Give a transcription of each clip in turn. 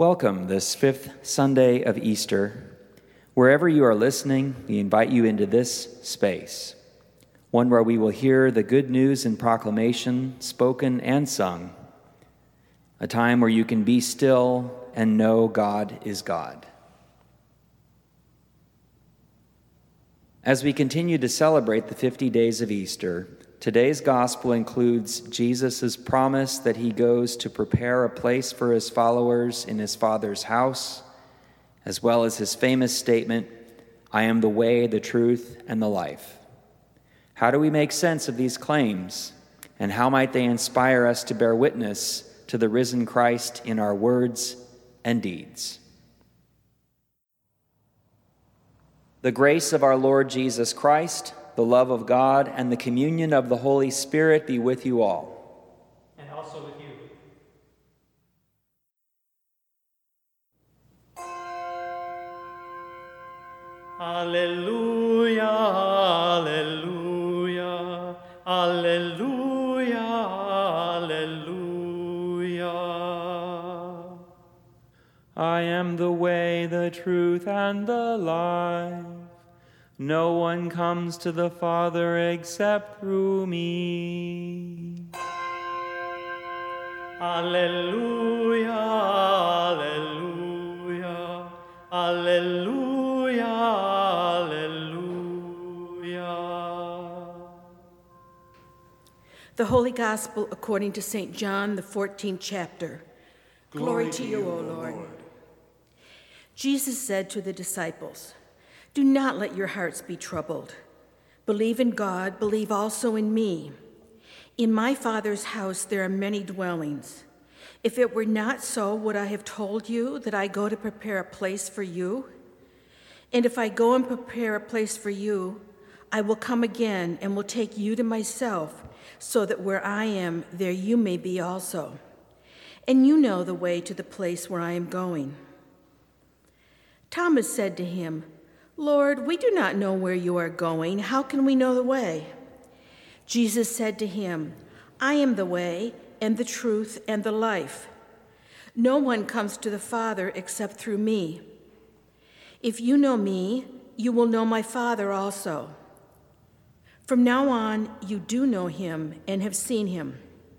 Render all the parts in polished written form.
Welcome this fifth Sunday of Easter. Wherever you are listening, we invite you into this space, one where we will hear the good news and proclamation spoken and sung, a time where you can be still and know God is God. As we continue to celebrate the 50 days of Easter, today's gospel includes Jesus' promise that he goes to prepare a place for his followers in his Father's house, as well as his famous statement, "I am the way, the truth, and the life." How do we make sense of these claims, and how might they inspire us to bear witness to the risen Christ in our words and deeds? The grace of our Lord Jesus Christ, the love of God, and the communion of the Holy Spirit be with you all. And also with you. Alleluia, alleluia, alleluia, alleluia. I am the way, the truth, and the life. No one comes to the Father except through me. Alleluia, alleluia, alleluia, alleluia. The Holy Gospel according to St. John, the 14th chapter. Glory to you, O Lord. Jesus said to the disciples, "Do not let your hearts be troubled. Believe in God, believe also in me. In my Father's house there are many dwellings. If it were not so, would I have told you that I go to prepare a place for you? And if I go and prepare a place for you, I will come again and will take you to myself, so that where I am, there you may be also. And you know the way to the place where I am going." Thomas said to him, "Lord, we do not know where you are going. How can we know the way?" Jesus said to him, "I am the way and the truth and the life. No one comes to the Father except through me. If you know me, you will know my Father also. From now on, you do know him and have seen him."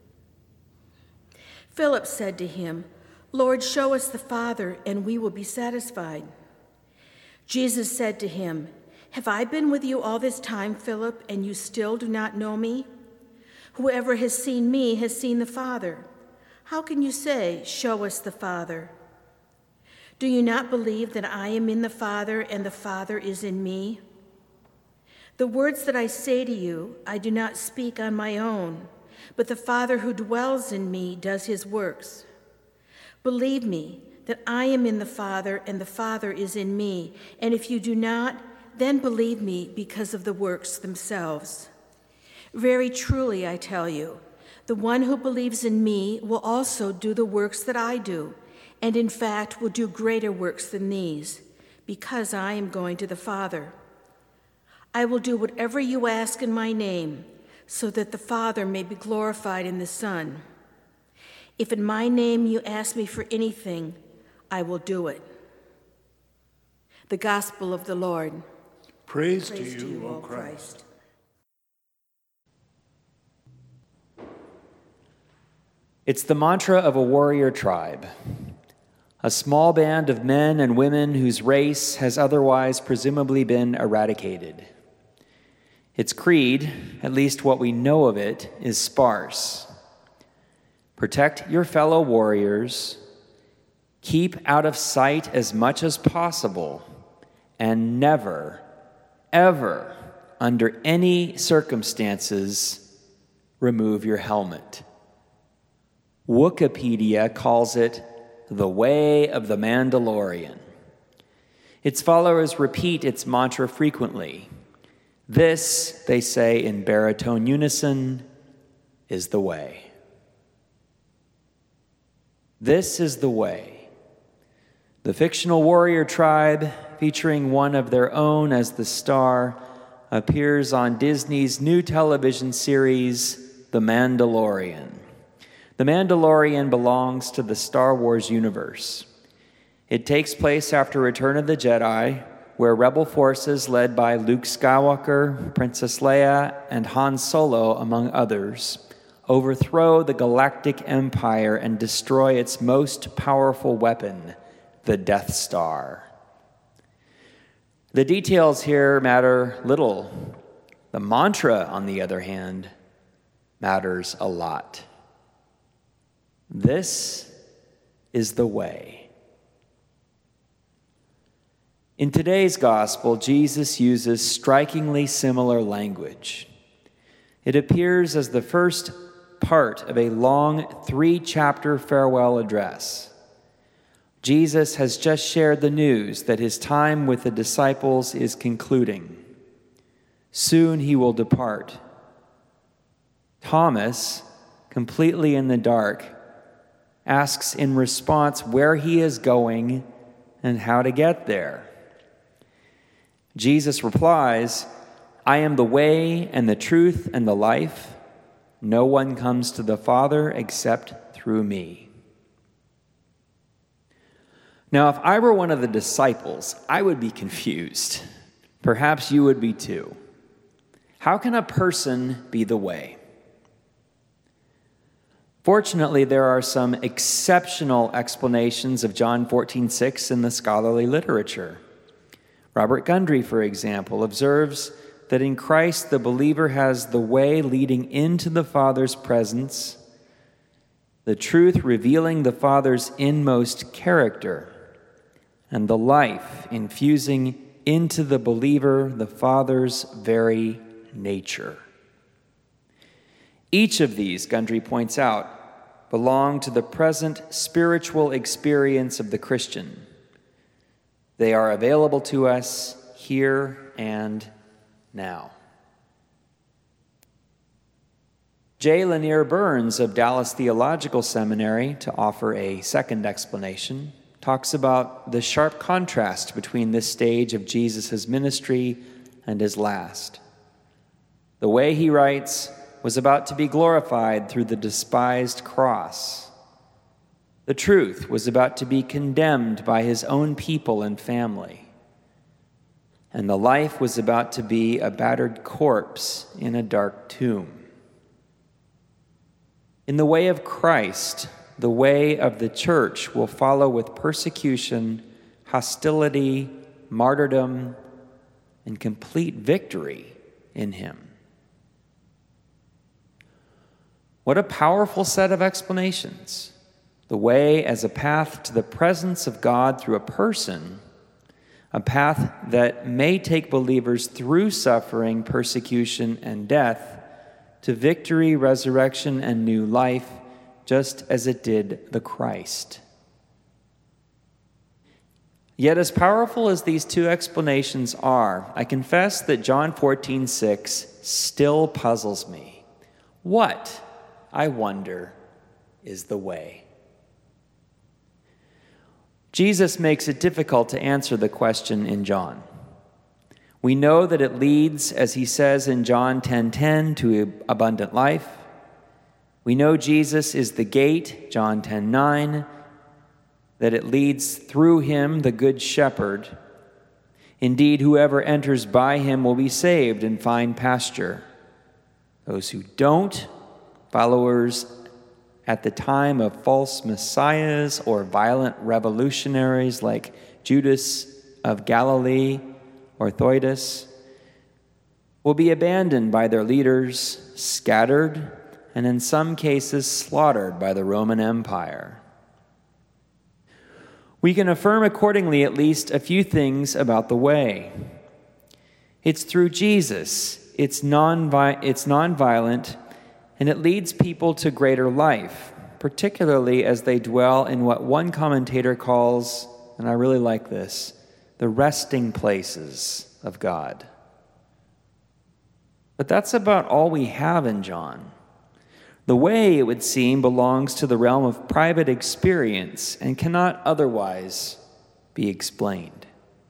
Philip said to him, "Lord, show us the Father, and we will be satisfied." Jesus said to him, "Have I been with you all this time, Philip, and you still do not know me? Whoever has seen me has seen the Father. How can you say, 'Show us the Father'? Do you not believe that I am in the Father and the Father is in me? The words that I say to you, I do not speak on my own, but the Father who dwells in me does his works. Believe me that I am in the Father and the Father is in me, and if you do not, then believe me because of the works themselves. Very truly, I tell you, the one who believes in me will also do the works that I do, and in fact will do greater works than these, because I am going to the Father. I will do whatever you ask in my name, so that the Father may be glorified in the Son. If in my name you ask me for anything, I will do it." The Gospel of the Lord. Praise to you, O Christ. It's the mantra of a warrior tribe, a small band of men and women whose race has otherwise presumably been eradicated. Its creed, at least what we know of it, is sparse. Protect your fellow warriors, keep out of sight as much as possible, and never, ever, under any circumstances, remove your helmet. Wikipedia calls it the way of the Mandalorian. Its followers repeat its mantra frequently. This, they say in baritone unison, is the way. This is the way. The fictional warrior tribe, featuring one of their own as the star, appears on Disney's new television series, The Mandalorian. The Mandalorian belongs to the Star Wars universe. It takes place after Return of the Jedi, where rebel forces led by Luke Skywalker, Princess Leia, and Han Solo, among others, overthrow the Galactic Empire and destroy its most powerful weapon, the Death Star. The details here matter little. The mantra, on the other hand, matters a lot. This is the way. In today's gospel, Jesus uses strikingly similar language. It appears as the first part of a long 3-chapter farewell address. Jesus has just shared the news that his time with the disciples is concluding. Soon he will depart. Thomas, completely in the dark, asks in response where he is going and how to get there. Jesus replies, "I am the way and the truth and the life. No one comes to the Father except through me." Now, if I were one of the disciples, I would be confused. Perhaps you would be too. How can a person be the way? Fortunately, there are some exceptional explanations of John 14:6 in the scholarly literature. Robert Gundry, for example, observes that in Christ the believer has the way leading into the Father's presence, the truth revealing the Father's inmost character, and the life infusing into the believer the Father's very nature. Each of these, Gundry points out, belong to the present spiritual experience of the Christian. They are available to us here and now. J. Lanier Burns of Dallas Theological Seminary, to offer a second explanation, talks about the sharp contrast between this stage of Jesus' ministry and his last. The way, he writes, was about to be glorified through the despised cross. The truth was about to be condemned by his own people and family. And the life was about to be a battered corpse in a dark tomb. In the way of Christ, the way of the church will follow with persecution, hostility, martyrdom, and complete victory in him. What a powerful set of explanations. The way as a path to the presence of God through a person, a path that may take believers through suffering, persecution, and death to victory, resurrection, and new life, just as it did the Christ. Yet as powerful as these two explanations are, I confess that John 14:6 still puzzles me. What, I wonder, is the way? Jesus makes it difficult to answer the question in John. We know that it leads, as he says in John 10:10, to abundant life. We know Jesus is the gate, John 10:9, that it leads through him, the good shepherd. Indeed, whoever enters by him will be saved and find pasture. Those who don't, followers at the time of false messiahs or violent revolutionaries like Judas of Galilee or Theudas, will be abandoned by their leaders, scattered, and in some cases slaughtered by the Roman Empire. We can affirm accordingly at least a few things about the way. It's through Jesus, it's nonviolent, and it leads people to greater life, particularly as they dwell in what one commentator calls, and I really like this, the resting places of God. But that's about all we have in John. The way, it would seem, belongs to the realm of private experience and cannot otherwise be explained.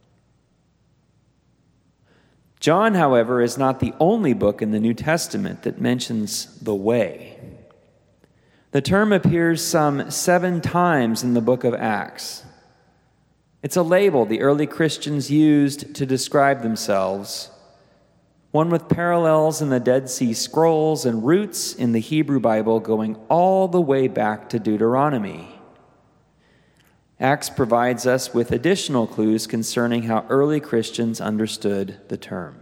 John, however, is not the only book in the New Testament that mentions the way. The term appears some 7 times in the book of Acts. It's a label the early Christians used to describe themselves, one with parallels in the Dead Sea Scrolls and roots in the Hebrew Bible going all the way back to Deuteronomy. Acts provides us with additional clues concerning how early Christians understood the term.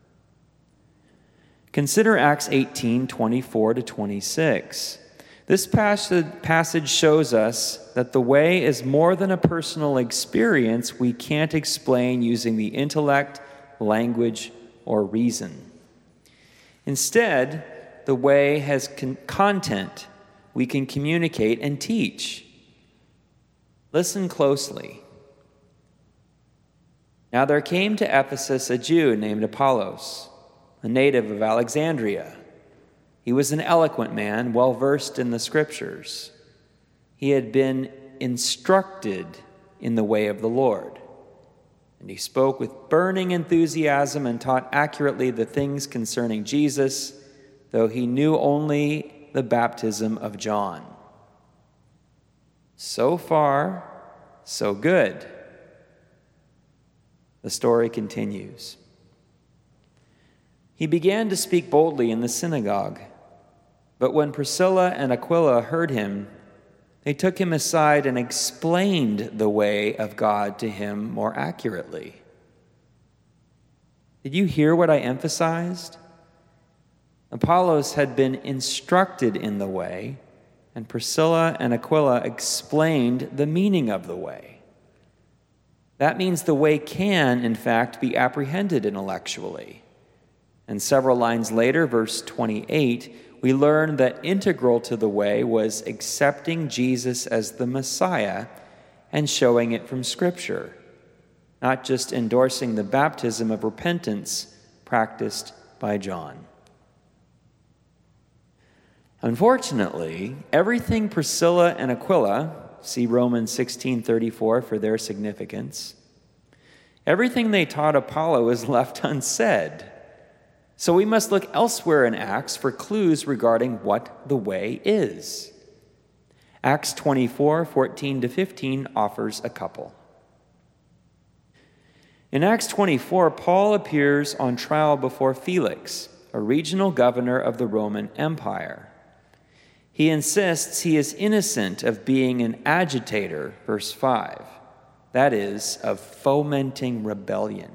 Consider Acts 18:24-26. This passage shows us that the way is more than a personal experience we can't explain using the intellect, language, or reason. Instead, the way has content we can communicate and teach. Listen closely. Now there came to Ephesus a Jew named Apollos, a native of Alexandria. He was an eloquent man, well versed in the scriptures. He had been instructed in the way of the Lord, and he spoke with burning enthusiasm and taught accurately the things concerning Jesus, though he knew only the baptism of John. So far, so good. The story continues. He began to speak boldly in the synagogue, but when Priscilla and Aquila heard him, they took him aside and explained the way of God to him more accurately. Did you hear what I emphasized? Apollos had been instructed in the way, and Priscilla and Aquila explained the meaning of the way. That means the way can, in fact, be apprehended intellectually. And several lines later, verse 28, we learn that integral to the way was accepting Jesus as the Messiah and showing it from Scripture, not just endorsing the baptism of repentance practiced by John. Unfortunately, everything Priscilla and Aquila, see Romans 16:34 for their significance, everything they taught Apollo is left unsaid. So we must look elsewhere in Acts for clues regarding what the way is. Acts 24:14-15 offers a couple. In Acts 24, Paul appears on trial before Felix, a regional governor of the Roman Empire. He insists he is innocent of being an agitator, verse 5, that is, of fomenting rebellion.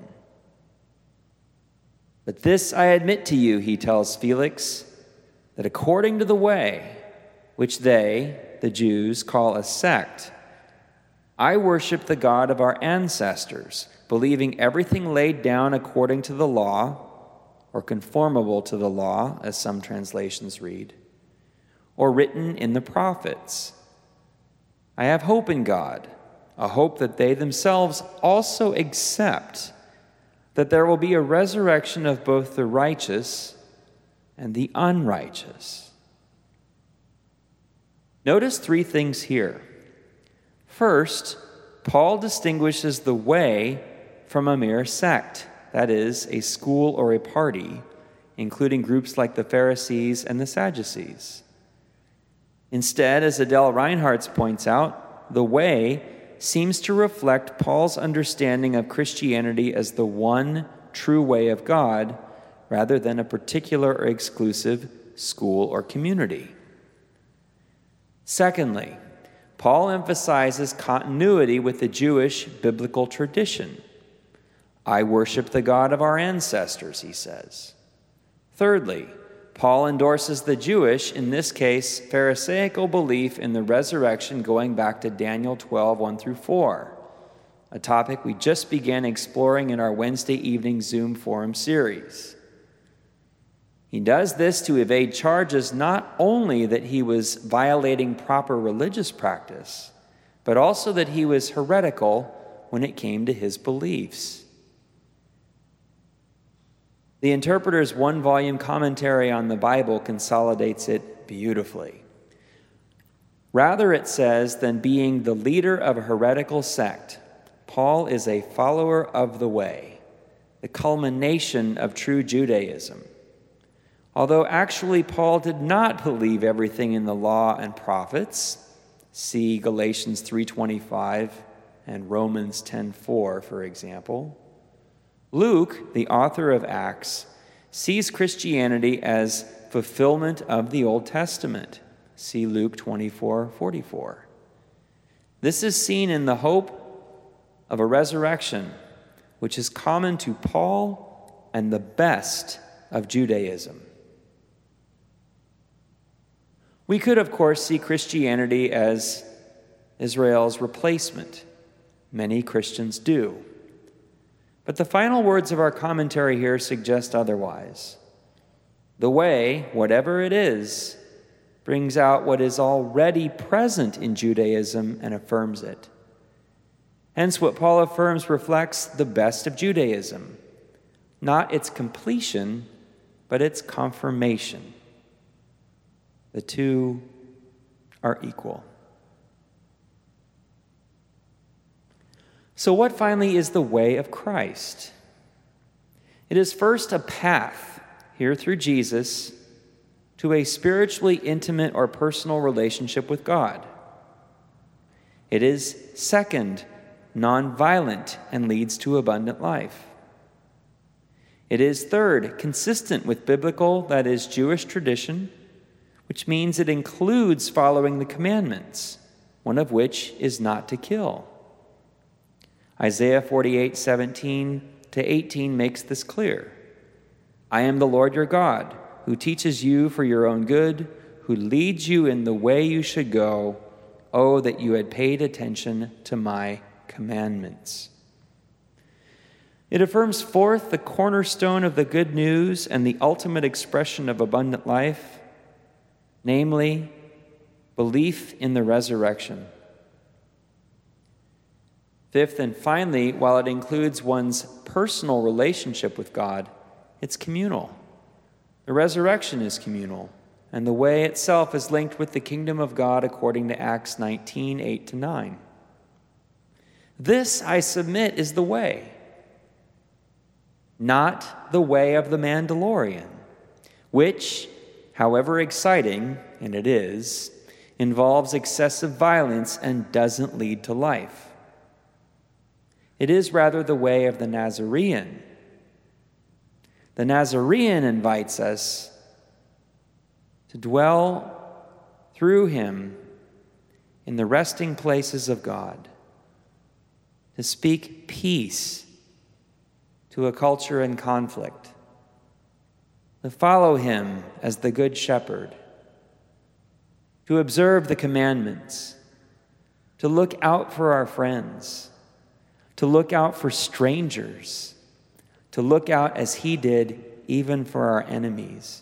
But this I admit to you, he tells Felix, that according to the way, which they, the Jews, call a sect, I worship the God of our ancestors, believing everything laid down according to the law, or conformable to the law, as some translations read, or written in the prophets. I have hope in God, a hope that they themselves also accept, that there will be a resurrection of both the righteous and the unrighteous. Notice three things here. First, Paul distinguishes the way from a mere sect, that is, a school or a party, including groups like the Pharisees and the Sadducees. Instead, as Adele Reinhardt points out, the way seems to reflect Paul's understanding of Christianity as the one true way of God, rather than a particular or exclusive school or community. Secondly, Paul emphasizes continuity with the Jewish biblical tradition. I worship the God of our ancestors, he says. Thirdly, Paul endorses the Jewish, in this case, Pharisaical belief in the resurrection going back to Daniel 12:1-4, a topic we just began exploring in our Wednesday evening Zoom forum series. He does this to evade charges not only that he was violating proper religious practice, but also that he was heretical when it came to his beliefs. The Interpreter's one-volume commentary on the Bible consolidates it beautifully. Rather, it says, than being the leader of a heretical sect, Paul is a follower of the way, the culmination of true Judaism. Although actually Paul did not believe everything in the law and prophets, see Galatians 3:25 and Romans 10:4, for example, Luke, the author of Acts, sees Christianity as fulfillment of the Old Testament. See Luke 24:44. This is seen in the hope of a resurrection, which is common to Paul and the best of Judaism. We could, of course, see Christianity as Israel's replacement. Many Christians do. But the final words of our commentary here suggest otherwise. The way, whatever it is, brings out what is already present in Judaism and affirms it. Hence, what Paul affirms reflects the best of Judaism, not its completion, but its confirmation. The two are equal. So what finally is the way of Christ? It is first a path, here through Jesus, to a spiritually intimate or personal relationship with God. It is second, non-violent, and leads to abundant life. It is third, consistent with biblical, that is, Jewish tradition, which means it includes following the commandments, one of which is not to kill. Isaiah 48:17-18 makes this clear. I am the Lord your God, who teaches you for your own good, who leads you in the way you should go. Oh, that you had paid attention to my commandments. It affirms fourth the cornerstone of the good news and the ultimate expression of abundant life, namely, belief in the resurrection. Fifth and finally, while it includes one's personal relationship with God, it's communal. The resurrection is communal, and the way itself is linked with the kingdom of God according to Acts 19:8-9. This, I submit, is the way, not the way of the Mandalorian, which, however exciting, and it is, involves excessive violence and doesn't lead to life. It is rather the way of the Nazarene. The Nazarene invites us to dwell through him in the resting places of God, to speak peace to a culture in conflict, to follow him as the Good Shepherd, to observe the commandments, to look out for our friends, to look out for strangers, to look out as he did even for our enemies.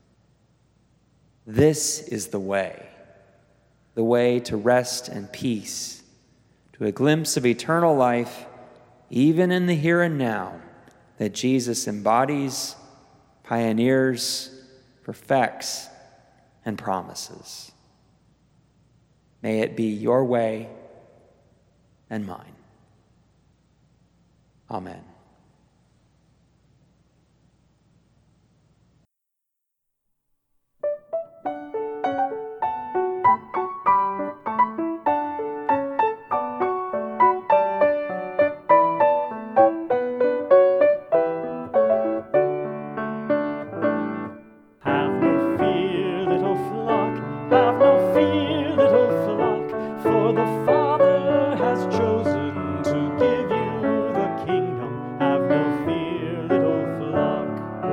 This is the way to rest and peace, to a glimpse of eternal life, even in the here and now, that Jesus embodies, pioneers, perfects, and promises. May it be your way and mine. Amen. Have no fear, little flock, have no fear, little flock, for the Father has chosen to give you the kingdom. Have no fear, little flock.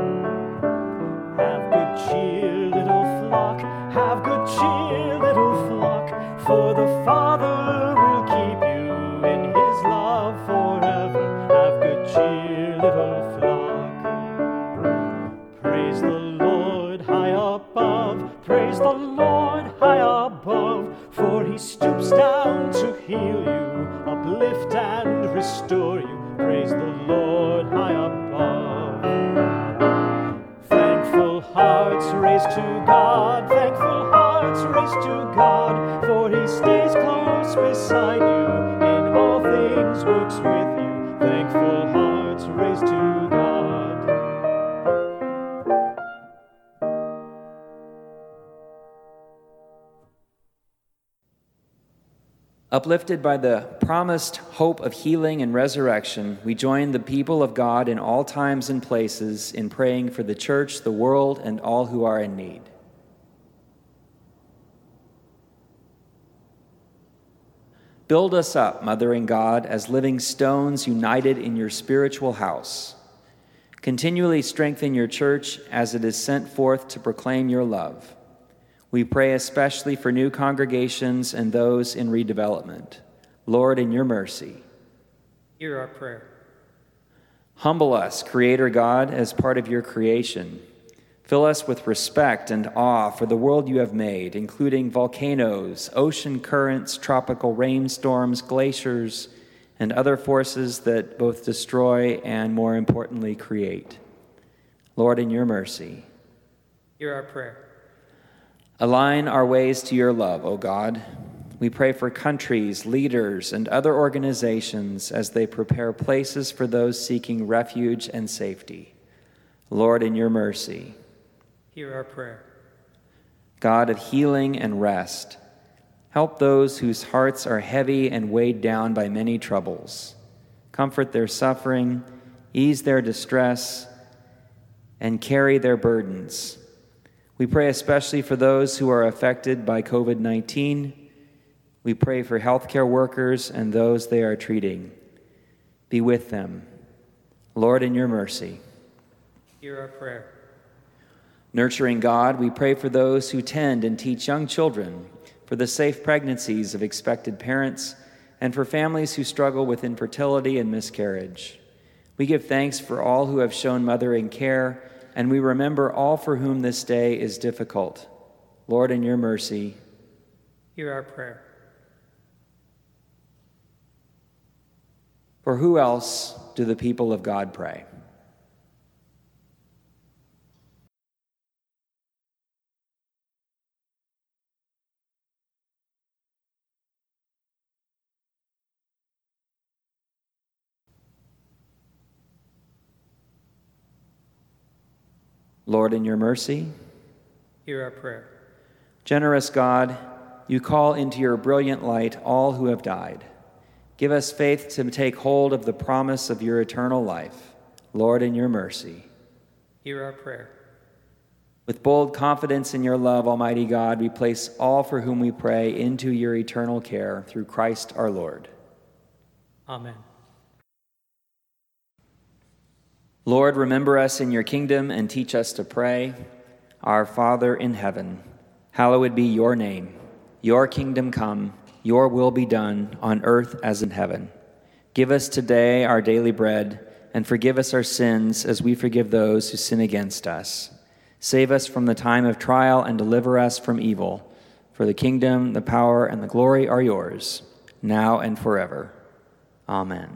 Have good cheer, little flock, have good cheer, little flock, for the Father will keep you in his love forever. Have good cheer, little flock. Praise the Lord high above, praise the Lord high above, for he stoops down to heal you, uplift and restore you. Praise the Lord high above. Thankful hearts raised to God, thankful hearts raised to God, for he stays close beside you, in all things works with you. Thankful hearts raised to God. Uplifted by the promised hope of healing and resurrection, we join the people of God in all times and places in praying for the church, the world, and all who are in need. Build us up, mothering God, as living stones united in your spiritual house. Continually strengthen your church as it is sent forth to proclaim your love. We pray especially for new congregations and those in redevelopment. Lord, in your mercy, Hear our prayer. humble us, Creator God, as part of your creation. Fill us with respect and awe for the world you have made, including volcanoes, ocean currents, tropical rainstorms, glaciers, and other forces that both destroy and, more importantly, create. Lord, in your mercy, Hear our prayer. align our ways to your love, O God. We pray for countries, leaders, and other organizations as they prepare places for those seeking refuge and safety. Lord, in your mercy, Hear our prayer. God of healing and rest, help those whose hearts are heavy and weighed down by many troubles. Comfort their suffering, ease their distress, and carry their burdens. We pray especially for those who are affected by COVID-19. We pray for healthcare workers and those they are treating. Be with them. Lord, in your mercy. Hear our prayer. Nurturing God, we pray for those who tend and teach young children, for the safe pregnancies of expected parents, and for families who struggle with infertility and miscarriage. We give thanks for all who have shown mothering care, and we remember all for whom this day is difficult. Lord, in your mercy, Hear our prayer. for who else do the people of God pray? Lord, in your mercy, Hear our prayer. generous God, you call into your brilliant light all who have died. Give us faith to take hold of the promise of your eternal life. Lord, in your mercy. Hear our prayer. With bold confidence in your love, Almighty God, we place all for whom we pray into your eternal care through Christ our Lord. Amen. Lord, remember us in your kingdom and teach us to pray. Our Father in heaven, hallowed be your name. Your kingdom come, your will be done on earth as in heaven. Give us today our daily bread, and forgive us our sins as we forgive those who sin against us. Save us from the time of trial and deliver us from evil. For the kingdom, the power, and the glory are yours, now and forever. Amen.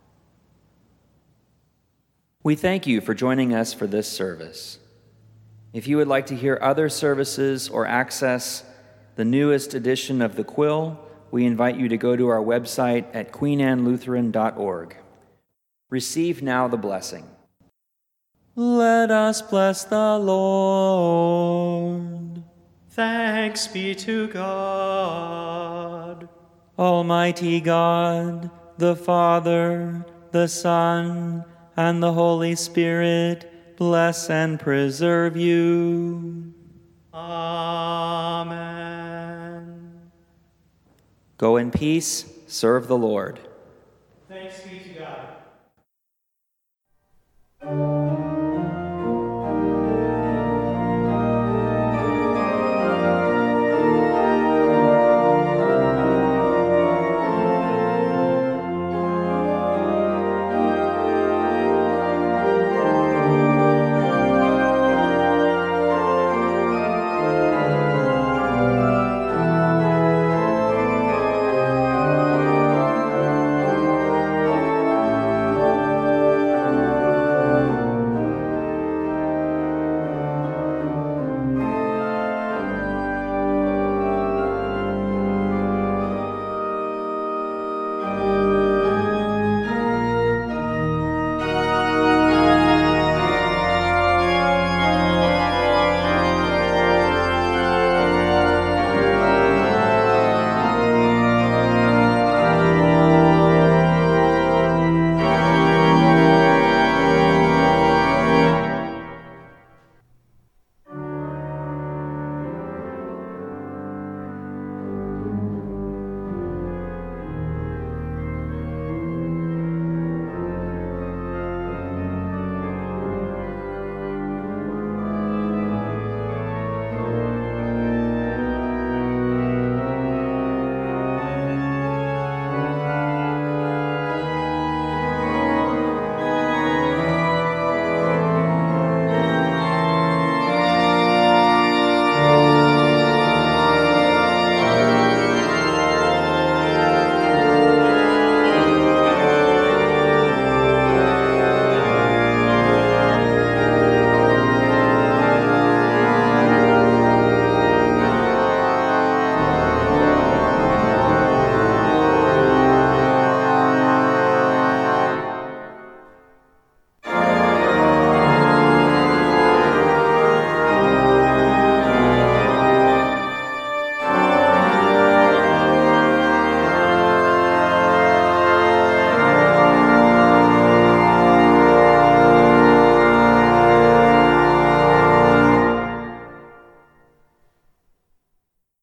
We thank you for joining us for this service. If you would like to hear other services or access the newest edition of The Quill, we invite you to go to our website at queenannelutheran.org. Receive now the blessing. Let us bless the Lord. Thanks be to God. Almighty God, the Father, the Son, and the Holy Spirit, bless and preserve you. Amen. Go in peace, serve the Lord.